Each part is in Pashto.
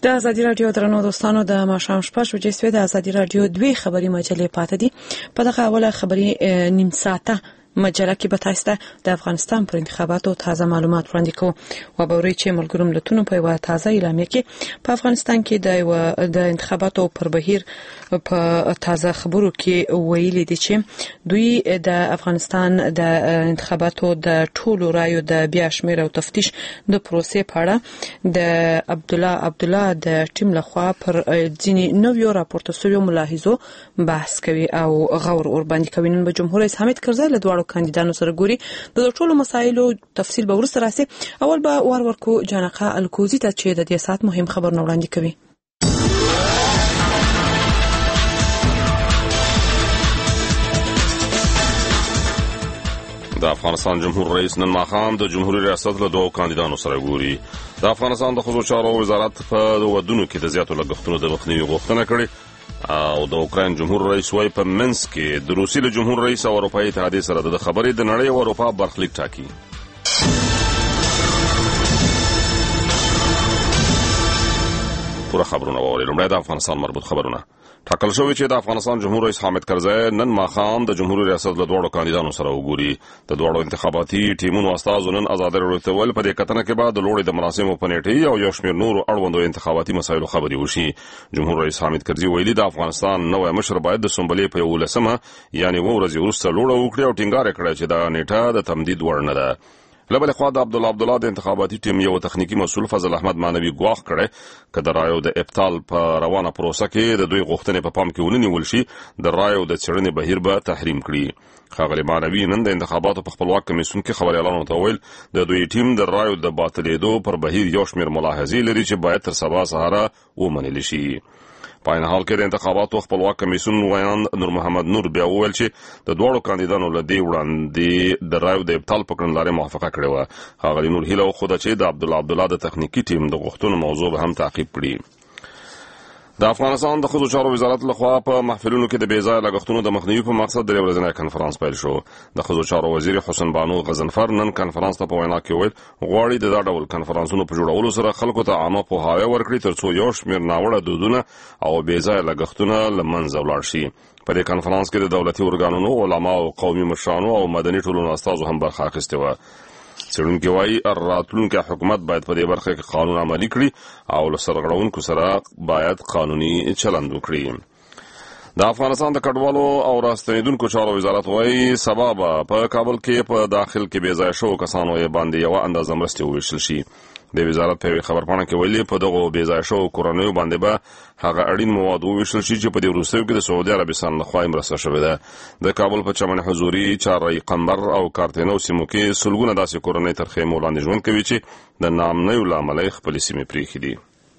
د ازادي راډیو درنو دوستانو د ماښام شپه شوجې سوي د ازادي راډیو 2 خبري مجلې پاتې دي. په دغه اوله خبري نیم ساعته مجله کې به تاسو ته د افغانستان پر انتخاباتو تازه معلومات وړاندې کوو. وبوري چې ملګرو ملتونو په یوه تازه اعلامیه کې په افغانستان کې د انتخاباتو پر بهیر په تازه خبرو کې ویلي دي چې دوی د افغانستان د انتخاباتو د ټولو رایو د بیا شمېر او تفتیش د پروسې په اړه د عبدالله د ټیم لخوا پر ځینې نویو راپورته شویو ملاحظو بحث کوي او غور ور باندې کوي. نن به جمهور رئیس حامد کرزی له دواړو کاندیدانو سره ګوري. د ټولو مسایلو تفصیل به ورسره راسي. اول به ورکو جانقه الکوزی ته چې د دې سات مهم خبرونه وړاندې کوي. د افغانستان جمهور رئیس نن ماښام د جمهوریت ریاست له دوه کاندیدانو سره ګوري. د افغانستان د ښځو چارو وزارت په ودونو کې د زیاتو لګښتونو د مخنیوي غوښتنه کړې او د اوکراین جمهور رئیس وايي په منسک کې د روسي له جمهور رئیس او اروپایي اتحادیې سره د خبرې د نړۍ او اروپا برخلیک ټاکي. پوره خبرونه واورئ. لومړی د افغانستان مربوط خبرونه. ټاکل شوی چې د افغانستان جمهور رئیس حامد کرزی نن ماښام د جمهوریت ریاست له دوه کاندیدانو سره وګوري. د دوه انتخاباتي ټیمونو استازو نن ازادي راډیو ته ویل په دې کتنه کې بعد د لوړې د مراسمو په نیټه او یو شمېر نورو اړوندو انتخاباتي مسایلو خبرې وشي. جمهور رئیس حامد کرزی ویلي د افغانستان نوې مشر باید د سنبلې په 11مه یعنی ورځ وروسته لوړه وکړي او ټینګار کړي چې دا نیټه د تمدید وړ نه ده. لبل خوا د عبدالله د انتخاباتي ټیم یو تخنیکی مسؤل فضل احمد مانوي ګواښ کړي چې د رایو د ابطال په روانه پروسه کې د دوی غوښتنې په پام کې ونیول شي د رایو د څېړنې بهیر به تحریم کړي. ښاغلی مانوي نن د انتخاباتو په خپلواک کمیسیون کې خبريالانو ته ویل د دوی ټیم د رایو د باطلېدو پر بهیر یو شمېر ملاحظې لري چې باید تر سبا سهار ومنل شي. په عین حال کې د انتخاباتو خپلواک کمیسیون ویان نور محمد نور بیا وویل چې د دوه کاندیدانو له دې وړاندې د رایو د ابطال په کړنلارې موافقه کړې و. ښاغلی نور هیله وښوده چې د عبدالله د تخنیکی ټیم د غوښتنو موضوع به هم تعقیب کړي. د افغانستان د ښځو چارو وزارت لخوا په محفلونو کې د بې ځایه لګښتونو د مخنیوي په مقصد درې ورځنی کنفرانس پیل شو. د ښځو چارو وزیر حسن بانو غضنفر نن کنفرانس ته په وینا کې ویل غواړي د دا ډول کنفرانسونو په جوړولو سره خلکو ته عامه پوهاوی ورکړي ترڅو یو شمېر ناوړه دودونه او بې ځایه لګښتونه له منځه ولاړ شي. په دې کنفرانس کې د دولتي ارګانونو، علماو، قومي مشرانو او مدني ټولنو استازو هم برخه اخیستې وه. څېړونکي وایي راتلونکی حکومت باید په دې برخه کې قانون عملي کړي او له سرغړونکو سره باید قانوني چلند وکړي. د افغانستان د کډوالو او راستنیدونکو چارو وزارت وایي سبا به په کابل کې په داخل کې بې ځایه شوو کسانو یې باندې یوه اندازه مرستې وویشل شي. د وزارت په خبرپاڼه کې ویلي په دغو بې ځایه شوو کورنیو باندې به هغه اړین مواد وویشل شي چې په دې وروستیو کې د سعودي عربستان لخوا مرسته شوې ده. د کابل په چمن حضوري، چارای قمبر او کارتینو سیمو کې سلګونه داسې کورنۍ تر خیمو لاندې ژوند کوي چې د ناامنیو له امله خپلې سیمې پرېښې دي.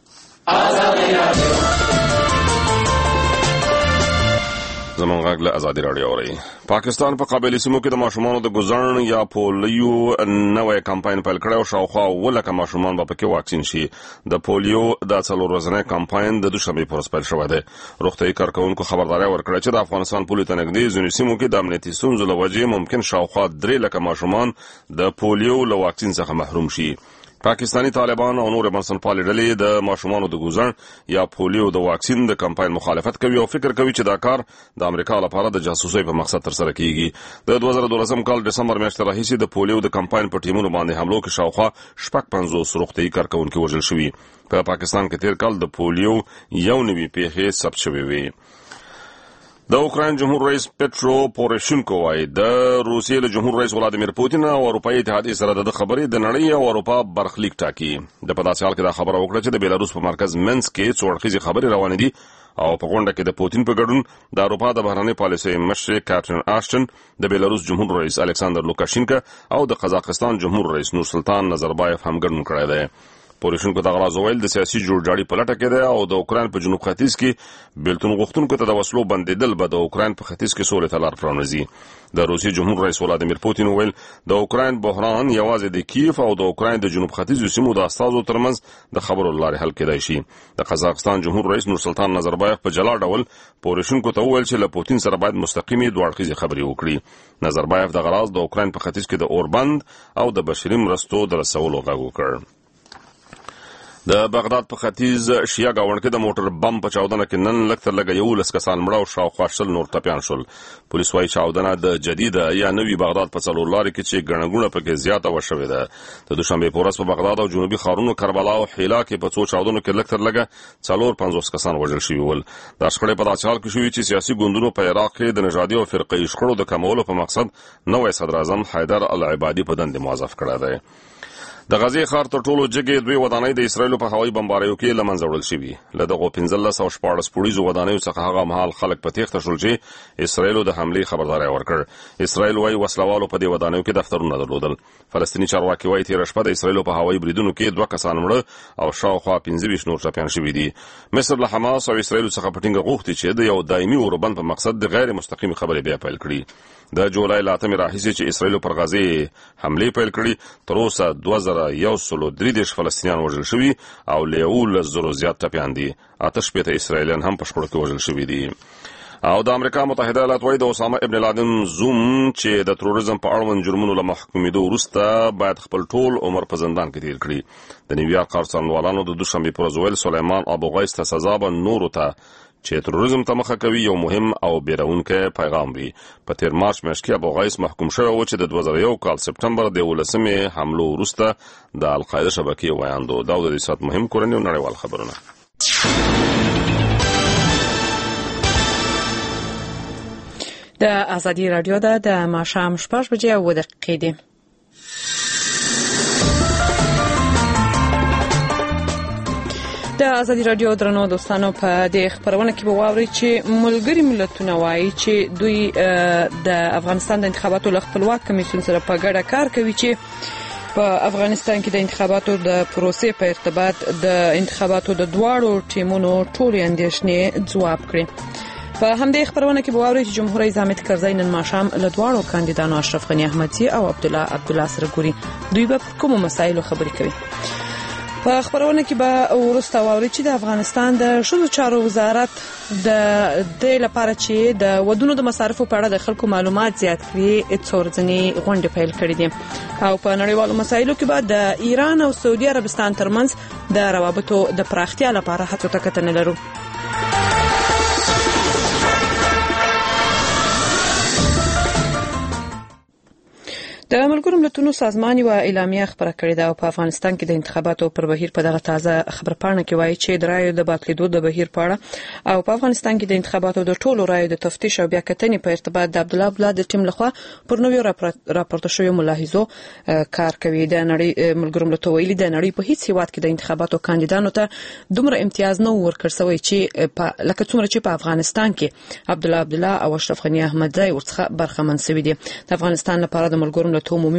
زمون غږ له ازادي راډیو اوري. پاکستان په قبایلي سیمو کې د ماشومانو د ګزړن یا پولیو نوې کمپاین پیل کړی او شاوخوا 1000 ماشومان به پکې واکسین شي. د پولیو د 4 ورځنی کمپاین د دوشنبه پر ورځ پیل شوی دی. روغتیايي کارکونکو خبرداري ورکړه چې د افغانستان پولیو ته نږدې ځینو سیمو کې د امنیتي ستونزو له وجې ممکن شاوخوا 300,000 ماشومان د پولیو له واکسین څخه محروم شي. پاکستانی طالبان او نور بنسټپالې ډلې د ماشومانو د ګوزړ یا پولیو د واکسین د کمپاین مخالفت کوي او فکر کوي چې دا کار د امریکا لپاره د جاسوسۍ په مقصد ترسره کیږي. د 2012 کال دسمبر میاشتې راهیسې د پولیو د کمپاین په ټیمونو باندې حملو کې شاوخوا 50 روغتیايي کارکونکي وژل شوي. په پاکستان کې تیر کال د پولیو یو نوي پیښې ثبت شوې وې. د اوکراین جمهور رئیس پیټرو پوروشینکو وایي د روسیې له جمهور رئیس ولادیمیر پوتین او اروپایي اتحادیې سره د خبرې د نړۍ او اروپا برخلیک ټاکي. د په داسې حال کې دا خبره وکړه چې د بیلاروس په مرکز منسک کې څو اړخیزې خبرې روانې دي او په غونډه کې د پوتین په ګډون د اروپا د بهرنۍ پالیسۍ مشر کاترین آشټن، د بیلاروس جمهور رئیس الکساندر لوکاشینکا او د قزاقستان جمهور رئیس نورسلطان نظربایف هم ګډون کړی دی. پوروشینکو دغه راز ویل د سیاسي جوړجاړي په لټه کې دی او د اوکراین په جنوب ختیځ کې بیلتون غوښتونکو ته د وسلو بندیدل به د اوکراین په ختیځ کې سولې ته لار پرانیزي. د روسیې جمهور رئیس ولادیمیر پوتین ویل د اوکراین بحران یوازې د کیف او د اوکراین د جنوب ختیځو سیمو د استازو ترمنځ د خبرو لارې حل کېدای شي. د قزاقستان جمهور رئیس نورسلطان نظربایف په جلا ډول پوروشینکو ته ویل چې له پوتین سره باید مستقیمې دوه اړخیزې خبرې وکړي. نظربایف دغه راز د اوکراین په ختیځ کې د اوربند او د بشري مرستو د رسولو غږ وکړ. د بغداد په ختیځ شیعه گاونډ کې د موټر بم په چاودنه کې نن لکتر لګ 11 کسان مړه او شاوخوا 10 نور ټپيان شول. پولیس وايي چاودنه د جديده یا نوي بغداد په څلور لارې کې چې ګڼګونه پکې زیاته وشوې ده. د دوشنبه په ورځ په بغداد او جنوبي ښارونو کربلا او حیلا کې په څو چاودنو کې لکتر لګ 450 کسان وژل شوي ول. د شخړې په داسې حال کې شوې چې سیاسي ګوندونو په عراق کې د نژادي او فرقي شخړو د کمولو په مقصد نوې صدر اعظم حیدر العبادي په دندې موظف کړی دی. د غزې ښار تر ټولو جګې دوی ودانۍ د اسرایلو په هوایي بمباریو کې لمنځه وړل شوي. له دغو 1514 پوړیزو ودانیو څخه هغه مهال خلک په تېښته شول چې اسرایلو د حملې خبرداری ورکړ. اسرایل وايي وسلوالو په دې ودانیو کې دفترونه درلودل. فلسطیني چارواکي وايي تېره شپه د اسرایلو په هوایي بریدونو کې 2 کسان مړه او شاوخوا 15 نور ټپيان شوي دي. مصر له حماس او اسرایلو څخه په ټینګه غوښتي چې د یو دایمي اوربند په مقصد د غیر مستقیم خبرې بیا پیل کړي. د جولای 8 راهیسې چې اسرایل پر غزې حمله پیل کړې تر اوسه 2133 فلسطینیان وژل شوي او له 100 زیات ټپيان دي. 8 اسرایلیان هم په شخړو کې وژل شوي دي. او د امریکا متحده ایالات وايي د اسامه ابن لادن زوم چې د تروریزم په اړوند جرمونو له محکومېدو وروسته باید خپل ټول عمر په زندان کې تیر کړي. د نیویارک څارنوالانو د دوشنبه پر ورځ ویل سلیمان ابو غیث ته سزا به نورو ته چې تروریزم ته مخه کوي یو مهم او بیرونکی پیغام وي. په تیر مارچ میاشت کې ابو غیث محکوم شوی و چې د 2001 کال سپټمبر د 11مې حملو وروسته د القاعده شبکې ویاندو. دا د دې سات مهم کورنۍ او نړیوال خبرونه. د ازادي رادیو د ماښام 6 بجې او دقیقې دي. د ازادي رادیو درنو دوستانو په دې خبرونه کې به واوري چې ملګری ملتونه وايي چې دوی د افغانستان د انتخاباتو له خپلواک کمیسیون سره په ګډه کار کوي چې په افغانستان کې د انتخاباتو د پروسې په ارتباط د انتخاباتو د دواړو ټیمونو ټولې اندېښنې ځواب کړي. په همدې خبرونه کې به واوري چې جمهور رئیس حامد کرزی نن ماښام له دواړو کاندیدانو اشرف غنی احمدزي او عبدالله سره ګوري. دوی به پر کومو مسایلو خبرې کوي. په خبرونه کې به ورسته واوري چې د افغانستان د ښځو چارو وزارت د دې لپاره چې د ودونو د مصارفو په اړه د خلکو معلومات زیات کړي څورځنی غونډې پیل کړې دي. او په نړیوالو مسایلو کې به د ایران او سعودي عربستان ترمنځ د روابطو د پراختیا لپاره هڅو ته کتنه لرو. د ملګرو ملتونو سازمان یو اعلامیه خبره کړې ده او په افغانستان کې د انتخاباتو پر بهیر په دغه تازه خبرپاڼه کې وایي چې د رایو د باطلېدو د بهیر په اړه او په افغانستان کې د انتخاباتو د ټولو رایو د تفتیش او بیا کتنې په ارتباط د عبدالله د ټیم لخوا پر نویو راپورته شویو ملاحظو کار کوي. د نړۍ ملګرو ملتونو ویلي د نړۍ په هیڅ هیواد کې د انتخاباتو کاندیدانو ته دومره امتیاز نه ورکړ شوی چې لکه څومره چې په افغانستان کې عبدالله او اشرف غنی احمدزي ورڅخه برخمن شوي دي. د افغانستان لپاره د ملګرو عمومي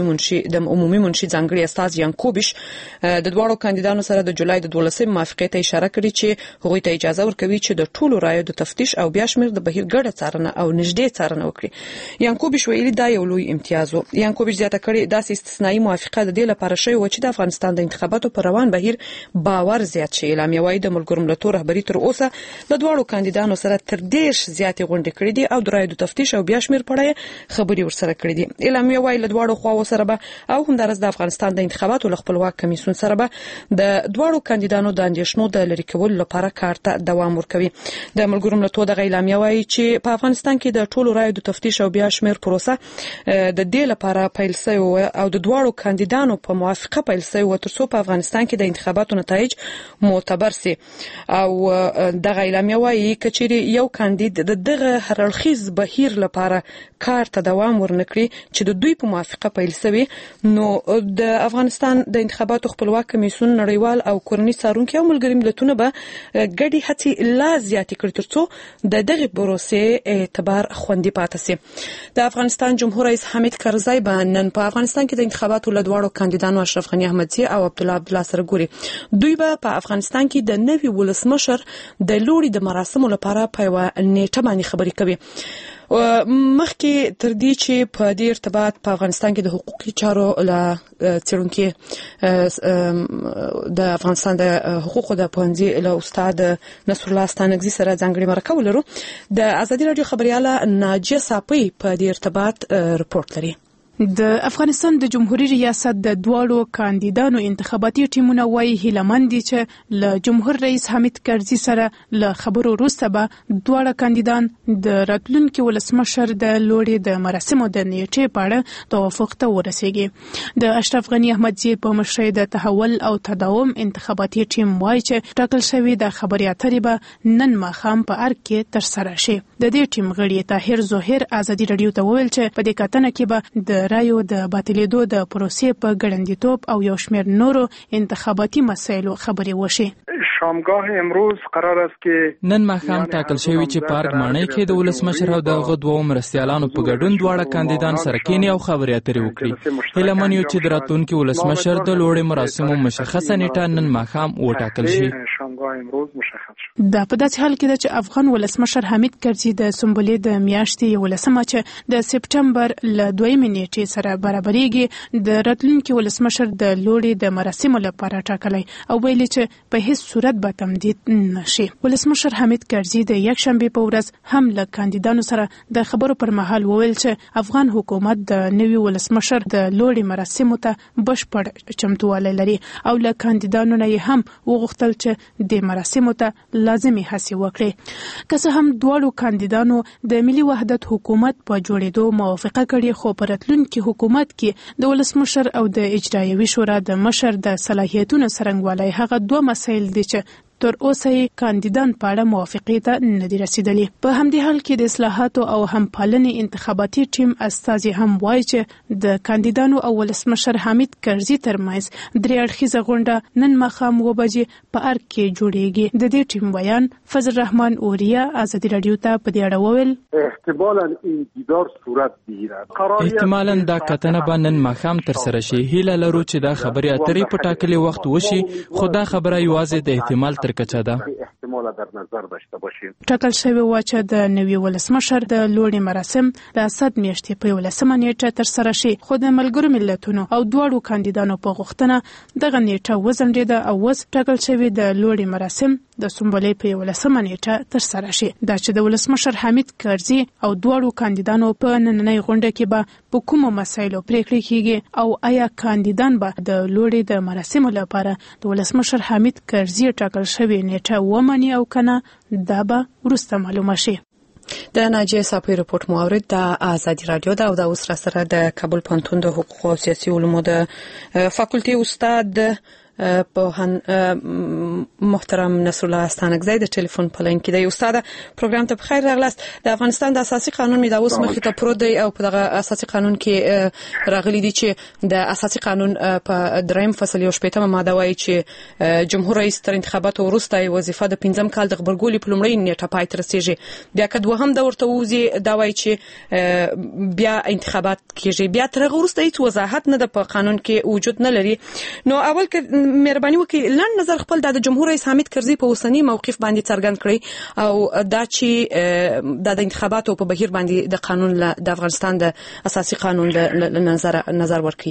منشي ځانګړي استاد یانکوبیش د دواړو کاندیدانو سره د جولای د 12 موافقې ته اشاره کړې چې هغوی ته اجازه ورکوي چې د ټولو رایو د تفتیش او بیا شمیر د بهیر ګډه څارنه او نږدې څارنه وکړي. یانکوبیش ویلي دا یو لوی امتیاز و. یانکوبیش زیاته کړې داسې استثنایی موافقه د دې لپاره شوی و چې د افغانستان د انتخاباتو پر روان بهیر باور زیات شي. اعلامیه وايي د ملګرو ملتونو رهبری تر اوسه د دواړو کاندیدانو سره تر 10 زیاتې غونډې کړې دي او د رایو د تفتیش او بیا شمیر په اړه خبري ورسره کړې دي. اعلامیه وايي له دواړو خواو سره به او همدارس د افغانستان د انتخاباتو خپلواک کمیسیون سره به د دواړو کاندیدانو د اندېښنو د لرې کولو لپاره کار ته دوام ورکوي. د ملګرو ملتونو د اعلامیه وايي چې په افغانستان کې د ټولو رایو د تفتیش او بیا شمیر پروسه د دې لپاره پیل شوی او د دواړو کاندیدانو په موافقه پیل شوی تر څو په افغانستان کې د انتخاباتو نتایج معتبر سي. او د اعلامیه وايي کچېری یو کاندید دغه هررخیز بهیر لپاره کار ته دوام ورنکړي چې د دوی په موافقه پیل شوی نو د افغانستان د انتخاباتو خپلواک کمیسیون نړیوال او کورنۍ څارونکي او ملګري ملتونه به ګډي هڅې لا زیاتې کړي ترڅو د دغه پروسې اعتبار خوندي پاتې شي. د افغانستان جمهور رئیس حامد کرزی به نن په افغانستان کې د انتخاباتو له دواړو کاندیدانو اشرف غنی احمدزي او عبدالله سره ګوري. دوی به په افغانستان کې د نوي ولسمشر د لوړي د مراسمو لپاره په یوه نیټه باندې خبرې کوي. مخکې تر دې چې په دې ارتباط په افغانستان کې د حقوقي چارو له څېړونکي د افغانستان د حقوقو د پوهنځي له استاد نصر الله ستانکزي سره ځانګړي مرکه ولرو. د ازادي رادیو خبرياله ناجیه صافي په دې ارتباط رپورت لري. د افغانستان د جمهوریت ریاست د دواړو کاندیدانو انتخاباتي ټیمونه وايي هیلهمند دي چې له جمهور رئیس حامد کرزي سره له خبرو وروسته به دواړه کاندیدان د راتلونکي ولسمشر د لوړې د مراسمو د نیټې په اړه توافق ته ورسیږي. د اشرف غني احمدزي په مشرۍ د تحول او تداوم انتخاباتي ټیم وايي چې ټاکل شوی د خبري اترې به نن ماښام په ارګ کې ترسره شي. د دې ټیم غړي طاهر زهیر ازادي رادیو ته وویل چې په دې کتنه کې به د رایو د باطلېدو د پروسې په ګړندیتوب او یو شمېر نورو انتخاباتي مسایلو خبرې وشي. شامگاه امروز قرار است که نن ماښام ټاکل شوی چې پارک ماڼۍ کې د ولسمشر او د دوو مرستیالانو په ګډون دواړه کاندیدان سره کېني او خبرې اترې وکړي. هیله من یو چې د راتلونکي ولسمشر د لوړې مراسمو مشخصه نیټه نن ماښام وټاکل شي. دا په داسې حال کې ده چې افغان ولسمشر حامد کرزي د سنبلې د میاشتې 11 چې د سپټمبر له 2 نیټې سره برابرېږي د راتلونکي ولسمشر د لوړې د مراسمو لپاره ټاکلی او ویلي چې په هیڅ صورت به تمدید نشي. ولسمشر حامد کرزي د یکشنبه په ورځ هم له کاندیدانو سره د خبرو پر مهال وویل چې افغان حکومت د نوي ولسمشر د لوړې مراسمو ته بشپړ چمتووالی لري او له کاندیدانو نه هم وغوښتل چې د مراسمو ته لازمي هڅې وکړي. که څه هم دواړو کاندیدانو د ملي وحدت حکومت په جوړېدو موافقه کړې خو په راتلونکي حکومت کې د ولسمشر او د اجرایوي شورا د مشر د صلاحیتونو څرنګوالی هغه دوه مسایل دي چې تر اوسه کاندیدان په اړه موافقې ته نه دي رسیدلي. په همدې حال کې د اصلاحاتو او همپالنې انتخاباتي ټیم استازي هم وایي چې د کاندیدانو او ولسمشر حامد کرزي ترمنځ درې اړخیزه غونډه نن ماښام 9 بجې په ارګ کې جوړیږي. د دې ټیم بیان فضل الرحمن اوریا ازادي رادیو ته په دې اړه وویل احتمالاً این دیدار صورت بگیرد. احتمالاً دا کتنه به نن ماښام ترسره شي. هیله لرو چې دا خبرې اترې په ټاکلي وخت وشي خو دا خبره یوازې د احتمال کچا ده. ټاکل شوی و چې د نوي ولسمشر د لوړې مراسم د اسد میاشتې په 11 نیټه ترسره شي خو د ملګرو ملتونو او دواړو کاندیدانو په غوښتنه دغه نیټه وځنډېده او اوس ټاکل شوی د لوړې مراسم د سنبلې په 11 نیټه ترسره شي. دا چې د ولسمشر حامد کرزي او دواړو کاندیدانو په نننۍ غونډه کې به په کومو مسایلو پریکړې کیږي او آیا کاندیدان به د لوړې د مراسمو لپاره د ولسمشر حامد کرزي ټاکل شوی نیټه ومني او کنه دا به وروسته معلومه شي. د ناجیه صافی رپورت مو اورید د آزادی رادیو دا او د اوس سره د کابل پوهنتون د حقوق او سیاسي علومو د فاکولټي استاد پوهان محترم نصر الله استانکزی د ټلیفون په لین کې دی. استاد پروګرام ته بخیر راغلاست. د افغانستان د اساسي قانون می دا اوس مخې ته پروت دی او په دغه اساسي قانون کې راغلي دي چې د اساسي قانون په دریم فصل یو شپږمه ماده وایي چې جمهور رئیس تر انتخاباتو وروسته وظیفه د 15 کال د خبرګولۍ په لومړۍ نیټه پای ته رسیږي. بیا که دوهم د ورته وځي دا وایي چې بیا انتخابات کیږي. بیا تر هغه وروسته هیڅ وضاحت نه د په قانون کې وجود نه لري. نو اول کې مهرباني وکړئ لنډ نظر خپل د جمهور رئیس حامد کرزي په اوسنی موقف باندې څرګند کړئ او دا چې د انتخاباتو په بهیر باندې د قانون د افغانستان د اساسي قانون د نظر ورکړي.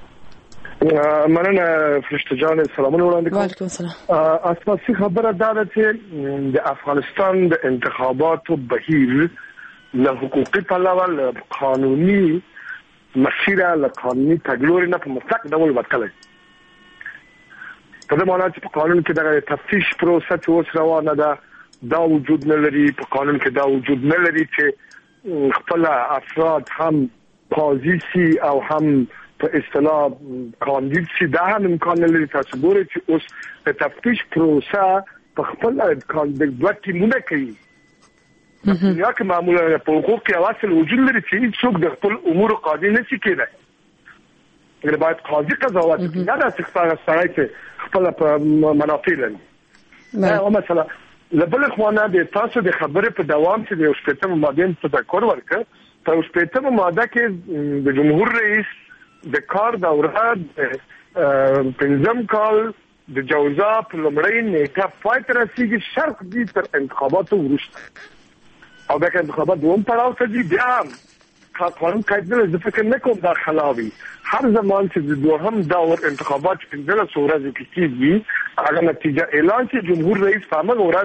مننه فرشته جان سلامونه وړاندې کوم. وعلیکم السلام. اساسي خبره دا ده چې د افغانستان د انتخاباتو بهیر له حقوقي پلوه له قانوني مسیر له قانوني تګلوري نه په مطلق ډول ورکړل. په دې معنی چې په قانون کې د تفتیش پروسه چې اوس روانه ده دا وجود نه لري. په قانون کې دا وجود نه لري چې خپل افراد هم قاضي سي او هم په اصطلاح کاندید سي. دا هم امکان نه لري. تاسو ګورئ چې اوس د تفتیش پروسه په خپل کاندید دوه ټیمونه کوي. یا که معمولا په حقوق کې اصل وجود لري چې څوک د خپل امور قاضي نشي کېدای. اگر باید قاضي قضاوت وکړي نه د څخه سره چې خپل په منافع لري. او مثلا لبل خوانه د تاسو د خبرې په دوام چې د شپږم ماده په تذکر ورکړ. په شپږم ماده کې د جمهور رئیس د کار دوره 15 کال د جوزا په لومړۍ نیټه پای ته رسیدي شرط دي تر انتخاباتو وروسته. او دا که انتخابات دوم پړاو ته دي بیا قانون قاعده د فکر نه کوم دا خلاوي. هر زمان چې د دوهم دور انتخابات 15 ورځې کې کیږي هغه نتیجه اعلان چې جمهور رئیس فهمه ورځ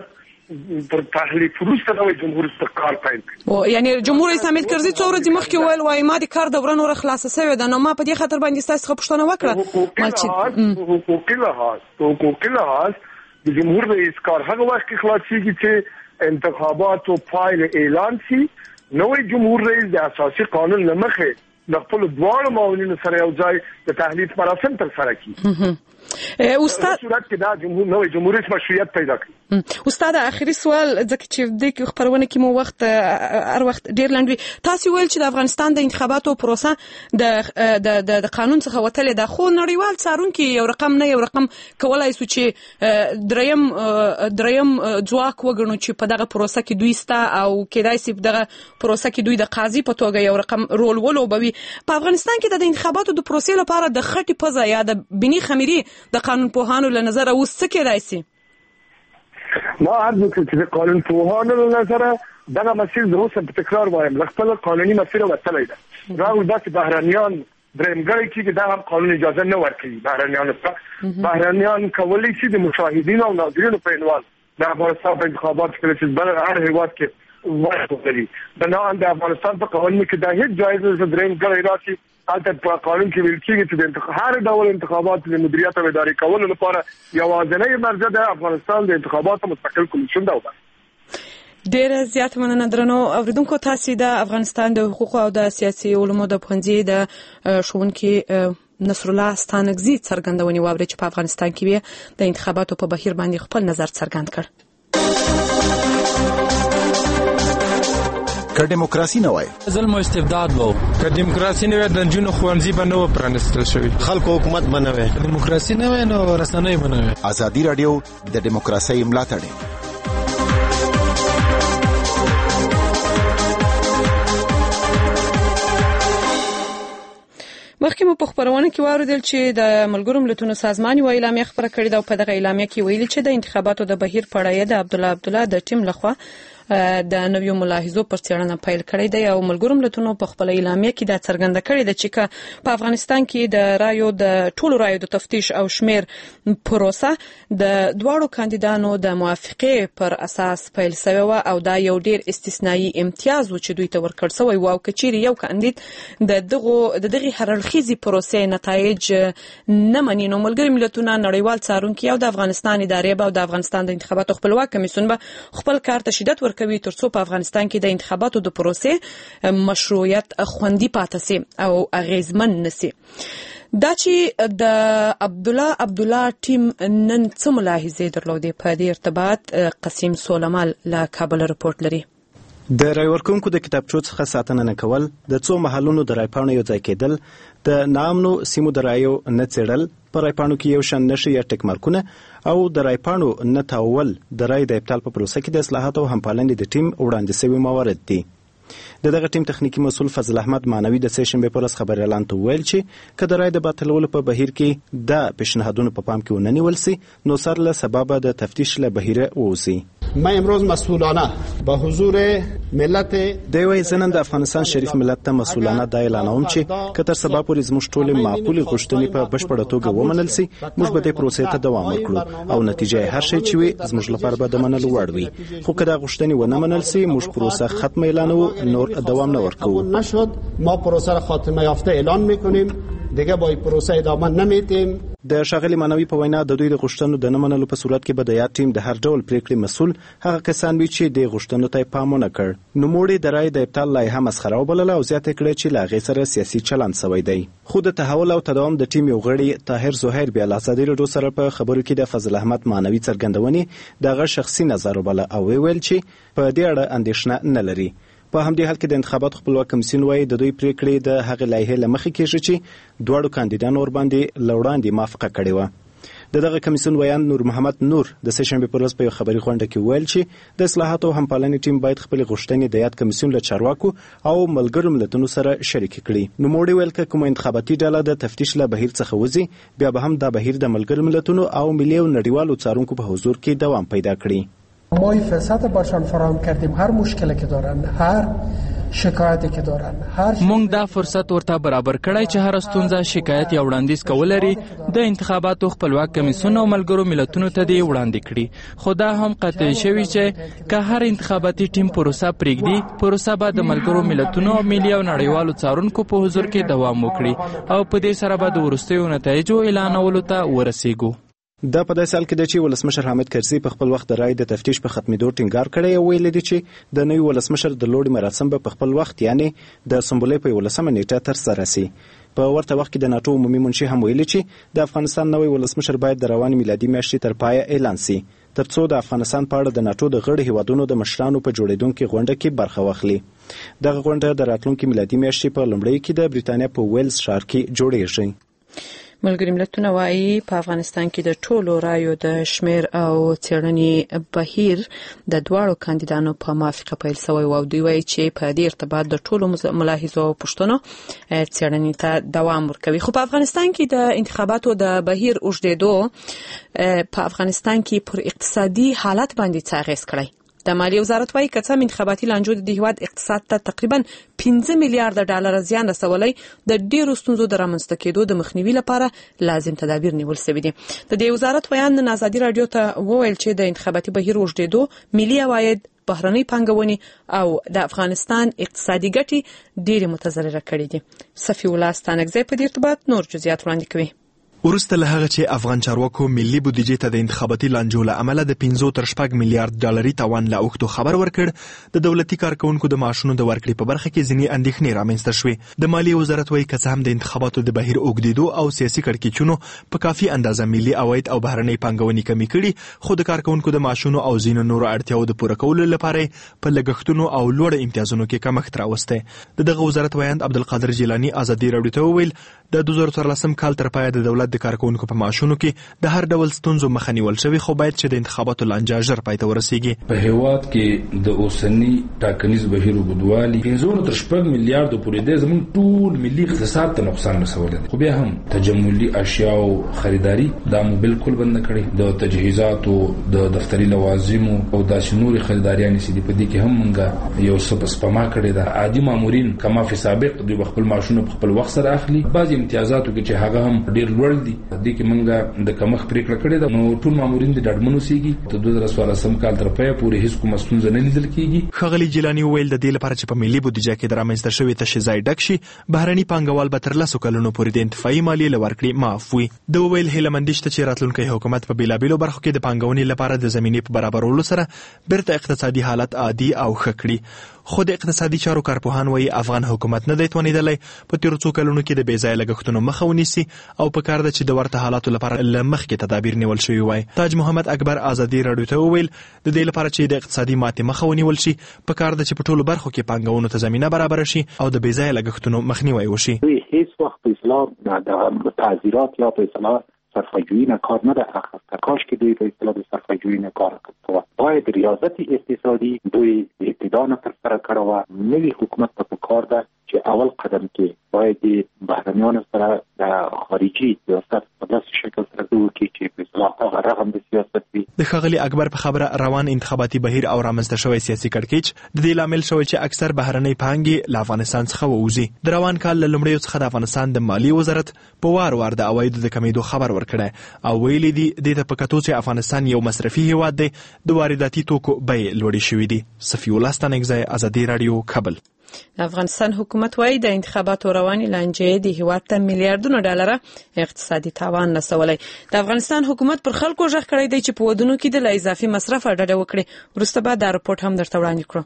پر تحلیل وروسته نوې جمهور ریس کار پیل کړ. او یعنی جمهور رئیس حامد کرزي څو ورځې مخکې ویل وای ما د کار دوره نور خلاصه شوې ده، نو ما په دې خاطر باندې تاسو پوښتنه وکړه. حقوقي لحاظ د جمهور رئیس کار هغه وخت کې خلاصيږي چې انتخابات او پایل اعلان شي. نوې جمهور رئیس د اساسي قانون لمخه د خپل دواړو معاونینو سره یو ځای د تحلیل مراسم تر سره کړي. استاد صورت کې دا جمهور رئیس مشروعیت پیدا کړي. استاد اخري سوال ځکه چې د خبرونه کې مو وخت هر وخت ډیر لنډ وي، تاسو ویل چې د افغانستان د انتخاباتو پروسه د قانون څخه وتلې ده، خو نړیوال څارونکي یو رقم نه یو رقم کولای شي چې دریم ځواک وګڼو چې په دغه پروسه کې دوی ستا او کېدای شي په دغه پروسه کې دوی د قاضي په توګه یو رقم رول ولوبوي. په افغانستان کې د انتخاباتو د پروسې لپاره د خټې پزه یا د بني خمیري د قانون پوهانو له نظر اوس څه کېدای شي؟ ما عرض وکړ چې د قانون پوهانو له نظر دغه مسیر د اوس په تکرار وایم خپل قانوني مسیر وتلی ده. راغلی داسې بهرنیان درېمګړی چې دا هم قانون اجازه نه ورکوي. بهرنیان کولی شي د مشاهدینو او ناظرینو په عنوان د افغانستان په انتخاباتو کې چې بل هر هیواد کې ورکړي. بنابراین د افغانستان په قانون کې دا هیڅ جایز نه درېمګړی راشي. البته په قانون کې ویل کېږي چې د هر ډول انتخاباتو د مدیریت او ادارې کولو لپاره یوازینی مرجع د افغانستان د انتخاباتو مستقل کمیسیون ده. ډېر زیات مننه درنو اوریدونکو. تاسو د افغانستان د حقوق او د سیاسي علومو د پوهنځي د ښوونکي نصر الله ستانکزي څرګندونې واوري چې په افغانستان کې د انتخاباتو په بهیر باندې خپل نظر څرګند کړ. که دیموکراسي نه وای ظلم او استبداد وو، که دیموکراسي نه وای د جنونو خوانځي به نه پرانستل شوی، خلکو حکومت نه وای، دیموکراسي نه وای نو رسنۍ به نه وای. ازادي رادیو د دیموکراسي ملاتړ. مخکې مو په خبرونه کې واوریدل چې د ملګرو ملتونو سازمان یو اعلامیه خبره کړې ده او په دغه اعلامیه کې ویلي چې د انتخاباتو د بهیر په اړه د عبدالله د ټیم لخوا د نویو ملاحظو پر څېړنه پیل کړې ده او ملګرو ملتونو په خپل اعلامیه کې دا څرګنده کړې ده چې په افغانستان کې د ټولو رایو د تفتیش او شمیر پروسه د دواړو کاندیدانو د موافقې پر اساس پیل شوی و او دا یو ډیر استثنایی امتیاز و چې دوی ته ورکړل شوی و او کچېرې یو کاندید د دغه هررخیزي پروسې نتایج نه مني نو ملګري ملتونه نړیوال څارونکي او د افغانستان ادارې او د افغانستان د انتخاباتو خپلواک کمیسیون به خپل کار ته شدت کوي ترڅو په افغانستان کې د انتخاباتو د پروسې مشروعیت خوندي پاتې شي او اغیزمن نشي. دا چې د عبدالله ټیم نن څه ملاحظې درلودې په دې ارتباط قسیم سولمال له کابل رپورټ لري. د رای ورکونکو د کتابچو څخه ساتنه نه کول، د څو محلونو د رایپاڼو یو ځای کېدل، د ناامنو سیمو د رایو نه څېړل، په رایپاڼو کې یو شان نښې یا ټک مارکونه او د رایپاڼو نه تاول د رای د ابطال په پروسه کې د اصلاحاتو او همپالنې د ټیم وړاندې شوي موارد دي. دغه ټیم تخنیکی مسؤل فضل احمد مانوي د سې شنبې پر ورځ خبري اعلان ته ویل چې که د رای د باطلولو په بهیر کې د پیشنهادونو په پام کې ونه نیول سي نو سر له سبب د تفتیش له بهیره ووځي. ما امروز مسئولانه با حضور ملت دوی زنن د افغانستان شریف ملت ته مسئولانه د اعلانوم چې که تر سبا پورې زموږ ټولې معقولې غوښتنې په بشپړه توګه ومنل سي موږ به د پروسې ته دوام ورکړو او نتیجه هر شی چې وي زموږ لپاره به د منلو وړ وي. خو که دا غوښتنې ونه منل سي موږ پروسه ختم اعلانو نور دوام نه ورکوو. نشد ما پروسه را خاتمه یافته اعلان میکنیم، دیگه با پروسه ادامه نمیدیم. د ښاغلي مانوي په وینا د دوی د غوښتنو د نه منلو په صورت کې به د یاد ټیم د هر ډول پریکړې مسؤل هغه کسان وي چې د غوښتنو ته پام ونه کړ. نوموړي د رای د ابطال لایحه مسخره وبلله او زیاته کړه چې له هغې سره سیاسي چلند شوی دی. خو د تحول او تداوم د ټیم یو غړي طاهر زهیر بیا له ازادي راډیو سره په خبرو کې د فضل احمد مانوي څرګندونې دغه شخصي نظر وبله او ویل چې په دې اړه اندېښنه نه لري. په همدې حال کې د انتخاباتو خپلواک کمیسیون وايي د دوی پریکړې د هغې لایحې له مخې کېږي چې دواړو کاندیدانو ورباندې له وړاندې موافقه کړې وه. دغه کمیسیون ویان نور محمد نور د سې شنبې پر ورځ په یو خبري غونډه کې ویل چې د اصلاحاتو او همپالنې ټیم باید خپلې غوښتنې د یاد کمیسیون له چارواکو او ملګرو ملتونو سره شریکې کړي. نوموړي ویل که کومه انتخاباتي ډله د تفتیش له بهیر څخه وځي بیا به هم دا بهیر د ملګرو ملتونو او ملي او نړیوالو څارونکو په حضور کې دوام پیدا کړي. ما فرصت برشان فراهم کردیم هر مشکلی که دارن، هر شکایتی که دارن. مونږ دا فرصت ورته برابر کړی چې هر ستونزه شکایت یا وړاندیز کول لري د انتخاباتو خپلواک کمیسیون او ملګرو ملتونو ته دی وړاندې کړي. خو دا هم قطعي شوی چې که هر انتخاباتي ټیم پروسه پرېږدي، پروسه به د ملګرو ملتونو او ملي او نړیوالو څارونکو په حضور کې دوام وکړي او په دې سره به د وروستیو نتایجو اعلانولو ته ورسیږو. دا په داسې حال کې ده چې ولسمشر حامد کرزي په خپل وخت د رای د تفتیش په ختمېدو ټینګار کړی او ویلي دي چې د نوي ولسمشر د لوړې مراسم به په خپل وخت یعنی د سنبلې په 11مه نیټه ترسره سي. په ورته وخت کې د ناټو عمومي منشي هم ویلي چې د افغانستان نوی ولسمشر باید د روانې میلادي میاشتې تر پایه اعلان سي ترڅو د افغانستان په اړه د ناټو د غړو هیوادونو د مشرانو په جوړیدونکو غونډه کې برخه واخلي. دغه غونډه د راتلونکي میلادي میاشتې په لومړۍ کې د بریتانیا په ویلز ښار کې جوړیږي. ملګری ملتونه وايي په افغانستان کې د ټولو رایو د شمیر او څېړنې بهیر د دواړو کاندیدانو په موافقه پیل شوی او دوی وايي چې په دې ارتباط د ټولو ملاحظو او پوښتنو څېړنې ته دوام ورکوي. خو په افغانستان کې د انتخاباتو د بهیر اوږدېدو په افغانستان کې پر اقتصادي حالت باندې څه اغیز کړی؟ د مالیې وزارت وايي که څه انتخاباتي لانجو د هیواد اقتصاد ته تقریبا 15 میلیارډ ډالر زیان رسولی، د ډیرو ستونزو د رامنځته کېدو د مخنیوي لپاره لازم تدابیر نیول شوي دي. د دې وزارت بیان نن آزادي رادیو ته وویل چې د انتخاباتي بهیر اوږدېدو ملي عواید، بهرنۍ پانګونې او د افغانستان اقتصادي ګټې ډېرې متضرره کړې دي. صفي الله ستانکزی په دې ارتباط نور جزئیات وړاندې کوي. وروسته له هغه چې افغان چارواکو ملي بودیجې ته د انتخاباتي لانجو له امله د 15 تر 6 میلیارډ ډالري تاوان له اوښتو خبر ورکړ، د دولتي کارکونکو د معاشونو د ورکړې په برخه کې ځینې اندېښنې رامنځته شوې. د مالیې وزارت وايي که څه هم د انتخاباتو د بهیر اوږدېدو او سیاسي کړکېچونو په کافي اندازه ملي عواید او بهرنۍ پانګونې کمې کړي، خو د کارکونکو د معاشونو او ځینو نورو اړتیاو د پوره کولو لپاره په لګښتونو او لوړ امتیازونو کې کمښت راوستی. دغه وزارت وایند عبدالقادر جیلانی آزادي رادیو ته وویل د 2014 کال تر پایه د دولت د کارکونکو په معاشونو کې د هر ډول ستونزو مخه نیول شوی، خو باید چې د انتخاباتو لانجه ژر پای ته ورسیږي. په هیواد کې د اوسنی ټاکنیز بهیر وګدوالي 15 تر 6 میلیارډ پورې د زمون ټول ملي اقتصاد ته نقصان رسولی دی. خو بیا هم تجملي اشیاء او خریداري دا مو بالکل بند کړي، د تجهیزاتو، د دفتري لوازمو او د نوري خریداریانې سي په دې کې هم موږ یو څه سپما کړی دا. عادي مامورین کما فی سابق دوی خپل معاشونه په خپل وخت سره اخلي، بعض امتیازاتو کې چې هغه هم ډیر لوړ دي، د کې موږ د کمښت پریکړه کړې ده. نو ټول مامورین د ډاډمنو سیږي ته 2014 کال تر پایه پورې هیڅ کومه ستونزه نه لیدل کیږي. ښاغلي جیلانی وویل د دې لپاره چې په ملي بودیجه کې د رامنځته شوي تشې ځای ډک شي، بهرني پانګوال به تر 10 کلونو پورې د انتفاعي مالیې له ورکړې معاف وي. د وویل هیله مندي شته چې راتلونکی حکومت په بیلابیلو برخو کې د پانګونې لپاره د زمینې په برابرولو سره بیرته اقتصادي حالت عادي او ښه کړي. خو د اقتصادي چارو کارپوهان وایي افغان حکومت نه دی توانېدلی په تیرو څو کلونو کې د بې ځایه لګښتونو مخه ونیسي او په کار ده چې د ورته حالاتو لپاره له مخکې تدابیر نیول شوي وای. تاج محمد اکبر آزادي رادیو ته وویل د دې لپاره چې د اقتصادي ماتې مخه ونیول شي، په کار ده چې په ټولو برخو کې پانګونو ته زمینه برابره شي او د بې ځایه لګښتونو مخنیوی وشي. هیڅ وخت په اصلاح د تعذیرات یا په اصلاح صرفه‌جویی نه کار نه اخیسته. کاش که دوی به اصطلاح صرفه‌جویی نه کار کرد. باید ریاضت اقتصادی دوی ابتدا نه ترسره کړه و نوی حکومت په کار ده چې اول قدم کې باید بهرنیانو سره د خارجي سیاست په داسې شکل سره وکړي چې په اصطلاح هغه رغم د سیاست وي. د ښاغلي اکبر په خبره روان انتخاباتي بهیر او رامنځته شوی سیاسي کړکېچ د دې لامل شوی چې اکثر بهرنۍ پانګې له افغانستان څخه ووځي. د روان کال له لومړیو څخه د افغانستان د مالیې وزارت په وار د عوایدو د کمیدو خبر ورکړی او ویلي دي دې ته په کتو چې افغانستان یو مصرفي هیواد دی، د وارداتي توکو بیې لوړې شوې دي. صفي الله ستانکزی، آزادي رادیو، کابل. افغانستان حکومت وايي د انتخاباتو رواني لانجې د هیواد ته میلیارډونو ډالر اقتصادي تاوان رسولی. د افغانستان حکومت پر خلکو غږ کړی دی چې په ودونو کې د اضافي مصرف ډډه وکړي. وروسته به دا رپورټ هم درته وړاندې کړو.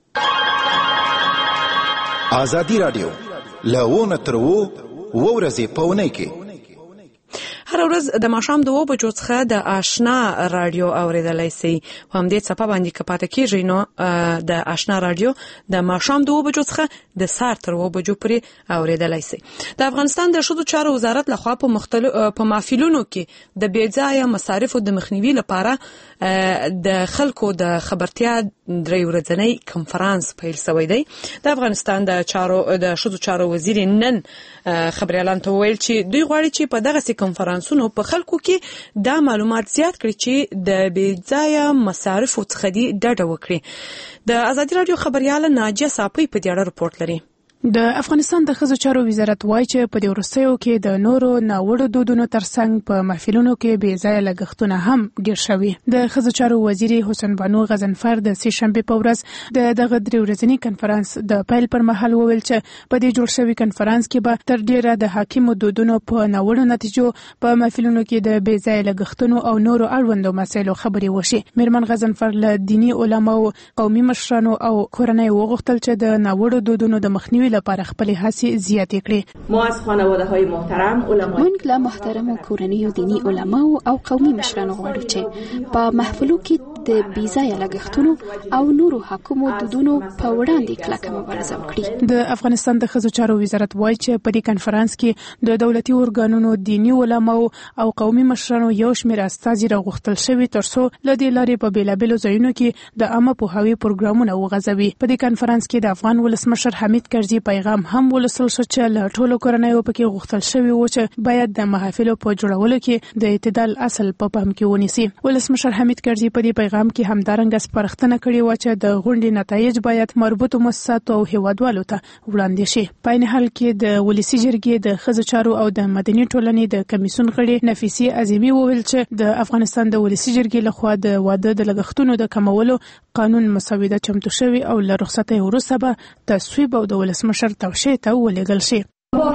آزادي رادیو له تر ورځې په اونۍ کې هر ورځ د ماښام 2 بجو څخه د آشنا رادیو اوریدلای شئ. په همدې څپه باندې که پاتې کېږئ نو د آشنا رادیو د ماښام 2 بجو څخه د سهار تر 2 بجو پورې اوریدلای شئ. د افغانستان د ښځو چارو وزارت لخوا په محفلونو کې د بې ځایه مصارفو د مخنیوي لپاره د خلکو د خبرتیا درې ورځنی کنفرانس پیل شوی دی. د افغانستان د ښځو چارو وزیر نن خبريالان ته ویل چې دوی غواړي چې په دغه کنفرانسونو په خلکو کې دا معلومات زیات کړي چې د بې ځایه مصارفو څخه دې ډډه وکړي. د ازادي رادیو خبريال ناجیه صافی په دې اړه رپورټ لري. د افغانستان د ښځو چارو وزارت وایي چې په دې وروستیو کې د نورو ناوړو دودونو ترڅنګ په محفلونو کې بې ځایه لګښتونه هم ډېر شوي. د ښځو چارو وزیر حسن بانو غضنفر د سې شنبې په ورځ دغه درې ورځني کنفرانس د پیل پر مهال وویل چې په دې جوړ شوي کنفرانس کې به تر ډیره د حاکمو دودونو په ناوړو نتیجو په محفلونو کې د بې ځایه لګښتونو او نورو اړوندو مسایلو خبرې وشي. میرمن غضنفر له دینی علماو، قومي مشرانو او کورنۍ وغوښتل چې د ناوړو دودونو د مخنیوي لپاره خپل هڅې زیاتې کړي. ما از خانواده‌های محترم علما موږ له محترمو کورنیو دینی علماو او قومي مشرانو غواړو چې په محفلو کې د بيځایه لګښتونو او نورو حکومو دودونو په وړاندې کلکه مبارزه وکړي. د افغانستان د ښځو چارو وزارت وایي چې په دې کنفرانس کې د دولتي ارګانونو، دینی علماو او قومي مشرانو یو شمېر استازي راغوښتل شوي ترڅو له دې لارې په بیلابیلو ځایونو کې د عامه پوهاوي پروګرامونه وغځوي. په دې کنفرانس کې د افغان ولسمشر حمید کرزي پیغام هم ولوستل شو چې له ټولو کورنیو پکې غوښتل شوی و چې باید د محافلو په جوړولو کې د اعتدال اصل په پام کې ونیسي. ولسمشر حمید کرزي په دې پیغام کې همدارنګه سپارښتنه کړې و چې د غونډې نتایج باید مربوطو مؤسساتو او هیوادوالو ته وړاندې شي. په عین حال کې د ولسی جرګې د ښځو چارو او د مدني ټولنې د کمیسیون غړي نفیسي عظیمي وویل چې د افغانستان د ولسی جرګې لخوا د واده د لګښتونو د کمولو قانون مسوده چمتو شوی او له رخصتۍ وروسته به تصویب او د ولسمشر توشیح ته ولېږل شي.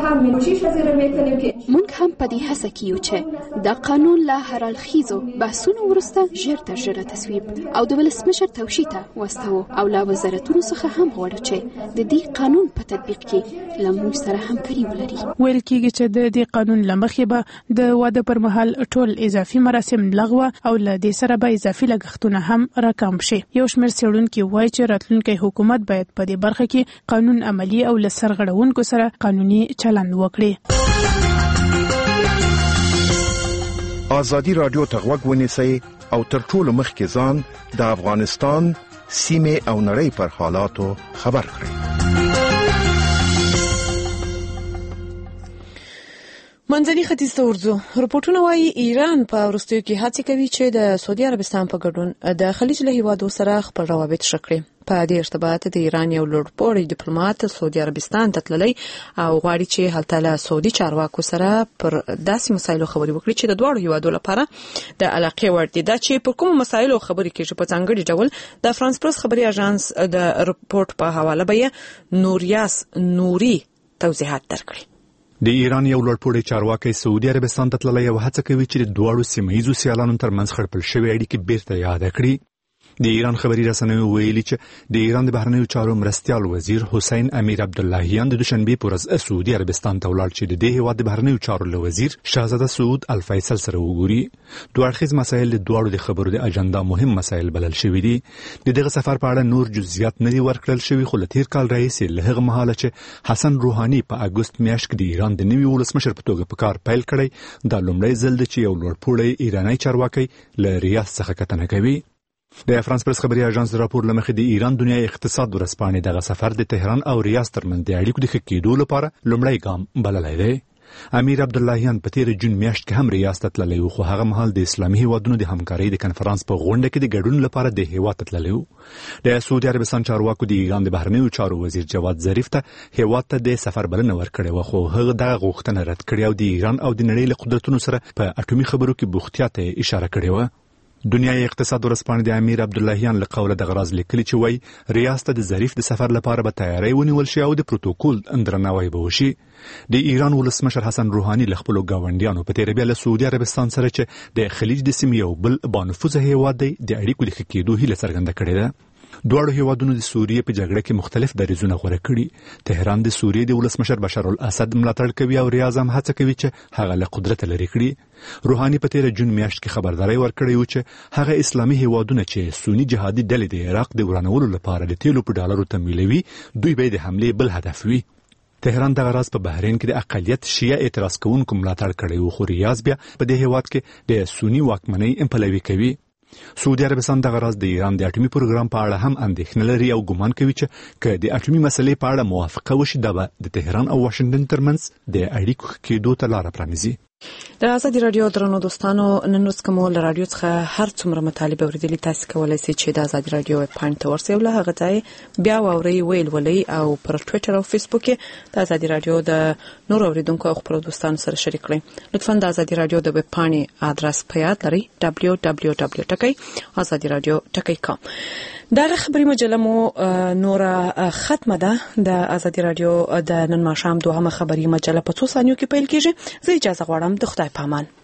مونږ هم په دې هڅه کې یو چې د قانون له هر اړخیزو بحثونو وروسته ژر تر ژره تصویب او د ولسمشر توشیح ته واستوو او له وزارتونو څخه هم غواړو چې د دې قانون په تطبیق کې له موږ سره همکاري ولري. ویل کېږي چې د دې قانون له مخې به د واده پر مهال ټول اضافي مراسم لغوه او له دې سره به اضافي لګښتونه هم راکم شي. یو شمېر څېړونکي وایي چې راتلونکی حکومت باید په دې برخه کې قانون عملی او له سرغړونکو سره قانوني چلند وکړي. ازادي رادیو ته غوږ ونیسئ او تر ټولو مخکې ځان د افغانستان سیمه او نړۍ پر حالاتو خبر کړئ. منځني ختیځ ته ورځو. رپورټونه وايي ایران په وروستیو کې هڅه کوي چې د سعودي عربستان په ګډون د خلیج له هیوادو سره خپل روابط ښه کړي. په دې ارتباط د ایران یو لوړپوړی ډیپلوماټ سعودي عربستان ته تللی او غواړي چې هلته له سعودي چارواکو سره پر داسې مسایلو خبرې وکړي چې د دواړو هیوادو لپاره د علاقې وړ دي. دا چې پر کوم مسایلو خبرې کیږي په ځانګړي ډول د فرانس پرس خبري اژانس د رپورټ په حواله به نوریاس نوري توضیحات درکړي. د ایران یو لوړپوړی چارواکي سعودي عربستان ته تللی او هڅه کوي چې د دواړو سیمه‌ییزو سیالانو ترمنځ خړپړ شوی اړیکې بیرته یاد کړي. د ایران خبري رسنیو ویلي چې د ایران د بهرنیو چارو مرستیال وزیر حسین امیر عبداللهیان د دوشنبه پر ورځ سعودي عربستان ته ولاړ چې د دې هیواد د بهرنیو چارو له وزیر شاهزاده سعود الفیصل سره وګوري. دوه اړخیز مسایل د دواړو د خبرو د اجنډا مهم مسایل بلل شوی دي. د دغه سفر په اړه نور جزئیات نه دي ورکړل شوی خو له تیر کال راهیسې له هغه مهاله چې حسن روحاني په اګوست میاشت کې د ایران د نوي ولسمشر په توګه په کار پیل کړی دا لومړی ځل دی چې یو لوړپوړی ایرانی چارواکي له ریاض څخه کتنه کوي. د فرانس پرس خبري اژانس راپور لمخې د ایران دنیا اقتصاد ورسپانې دغه سفر د تهران او ریاض ترمنځ د اړیکو د ښه کېدو لپاره لومړی ګام بللی دی. امیر عبداللهیان په تیر جون میاشت کې هم ریاض ته تللی و خو هغه مهال د اسلامي هیوادونو د همکارۍ د کنفرانس په غونډه کې د ګډون لپاره د هیواد ته تللی و. د سعودي عربستان چارواکو د ایران د بهرنیو چارو وزیر جواد ظریف ته هیواد ته د سفر بلنه ورکړې و خو هغه دغه غوښتنه رد کړې او د ایران او د نړۍ له قدرتونو سره په اټومي خبرو کې بوختیا ته اشاره کړې و. دنیا اقتصاد ورسپانې د امیر عبداللهیان له قوله د غراز لیکلي چې وای ریاض ته د ظریف د سفر لپاره به تیاری ونیول شي او د پروتوکول درناوی به وشي. د ایران ولسمشر حسن روحاني له خپلو ګاونډیانو په تیر بیا له سعودي عربستان سره چې د خلیج د سیمې یو بل بانفوذه هیواد دی د اړیکو د ښه کېدو هیله څرګنده کړې ده. دواړو هیوادونو د سوریې په جګړه کې مختلف دریځونه غوره کړي. تهران د سوریې د ولسمشر بشار الاسد ملاتړ کوي او ریاض هم هڅه کوي چې هغه له قدرت لري کړي. روحاني په تیر جون میاشت کې خبرداري ورکړې و چې هغه اسلامي هیوادونه چې سنی جهادي ډلې د عراق د ورانولو لپاره د تیلو په ډالرو تمویلوي دوی به د حمله بل هدف وي. تهران دغه راز په بحرین کې د اقلیت شیعه اعتراض کوونکو ملاتړ کړی و خو ریاض بیا په دې هیواد کې د سنی واکمنۍ پلوي کوي. سعودي عربستان د غراز د ایران د اټومي پروګرام په اړه هم اندېښنه لري او ګومان کوي چې که د اټومي مسلې په اړه موافقه وشي د تهران او واشنگټن ترمنځ د اړیکو کېدو ته لار پرانیزي. د ازادي رادیو درنو دوستانو نن ورځ کوم له رادیو څخه هر څومره مطالبه اوریدلي تاسو کولای شئ چې د ازادي رادیو پاڼې ته ورسئ او له هغه ځای بیا واورئ ویل ولې او پر ټوئیټر او فیسبوک کې د ازادي رادیو د نور اوریدونکو او خبرو دوستانو سره شریک کړئ. لطفا د ازادي رادیو د ویب پاڼې آدرس په یاد لرئ www.azadiradio.com. دا خبري مجله مو نور ختمه ده. د ازادي رادیو د نن ماښام دوهمه خبري مجله په 2 ثانیو کې پیل کیږي. زه اجازه غواړم د خدای په امان.